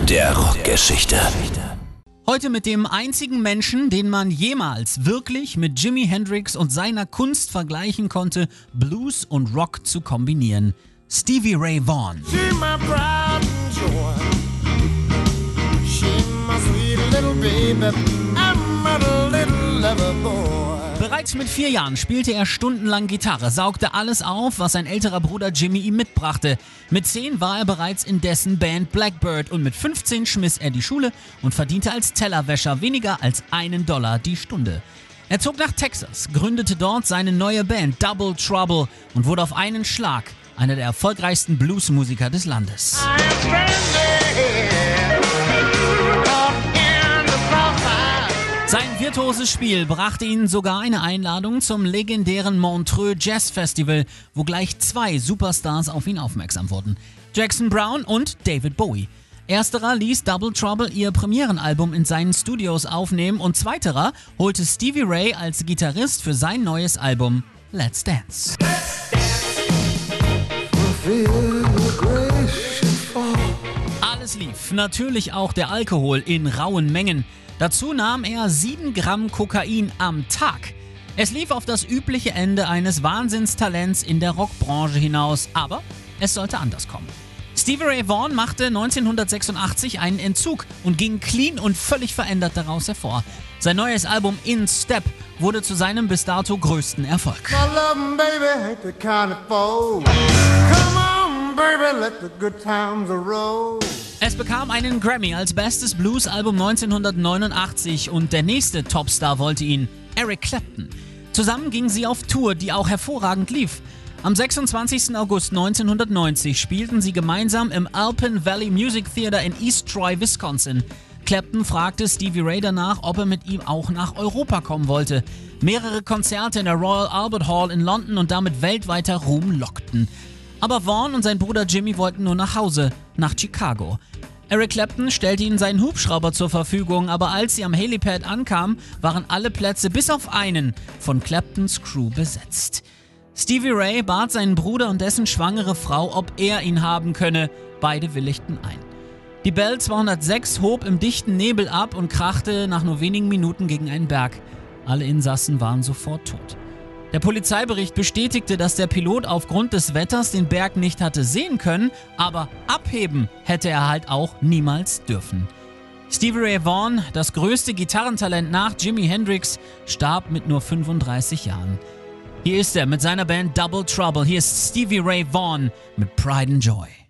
der Rockgeschichte. Heute mit dem einzigen Menschen, den man jemals wirklich mit Jimi Hendrix und seiner Kunst vergleichen konnte, Blues und Rock zu kombinieren. Stevie Ray Vaughan. Bereits mit 4 Jahren spielte er stundenlang Gitarre, saugte alles auf, was sein älterer Bruder Jimmy ihm mitbrachte. Mit 10 war er bereits in dessen Band Blackbird und mit 15 schmiss er die Schule und verdiente als Tellerwäscher weniger als $1 die Stunde. Er zog nach Texas, gründete dort seine neue Band Double Trouble und wurde auf einen Schlag einer der erfolgreichsten Bluesmusiker des Landes. Sein virtuoses Spiel brachte ihn sogar eine Einladung zum legendären Montreux Jazz Festival, wo gleich 2 Superstars auf ihn aufmerksam wurden: Jackson Browne und David Bowie. Ersterer ließ Double Trouble ihr Premierenalbum in seinen Studios aufnehmen und zweiterer holte Stevie Ray als Gitarrist für sein neues Album Let's Dance. Alles lief, natürlich auch der Alkohol in rauen Mengen. Dazu nahm er 7 Gramm Kokain am Tag. Es lief auf das übliche Ende eines Wahnsinnstalents in der Rockbranche hinaus, aber es sollte anders kommen. Stevie Ray Vaughan machte 1986 einen Entzug und ging clean und völlig verändert daraus hervor. Sein neues Album In Step wurde zu seinem bis dato größten Erfolg. Es bekam einen Grammy als bestes Blues-Album 1989 und der nächste Topstar wollte ihn, Eric Clapton. Zusammen gingen sie auf Tour, die auch hervorragend lief. Am 26. August 1990 spielten sie gemeinsam im Alpine Valley Music Theater in East Troy, Wisconsin. Clapton fragte Stevie Ray danach, ob er mit ihm auch nach Europa kommen wollte. Mehrere Konzerte in der Royal Albert Hall in London und damit weltweiter Ruhm lockten. Aber Vaughan und sein Bruder Jimmy wollten nur nach Hause, nach Chicago. Eric Clapton stellte ihnen seinen Hubschrauber zur Verfügung, aber als sie am Helipad ankamen, waren alle Plätze bis auf einen von Claptons Crew besetzt. Stevie Ray bat seinen Bruder und dessen schwangere Frau, ob er ihn haben könne. Beide willigten ein. Die Bell 206 hob im dichten Nebel ab und krachte nach nur wenigen Minuten gegen einen Berg. Alle Insassen waren sofort tot. Der Polizeibericht bestätigte, dass der Pilot aufgrund des Wetters den Berg nicht hatte sehen können, aber abheben hätte er halt auch niemals dürfen. Stevie Ray Vaughan, das größte Gitarrentalent nach Jimi Hendrix, starb mit nur 35 Jahren. Hier ist er mit seiner Band Double Trouble. Hier ist Stevie Ray Vaughan mit Pride and Joy.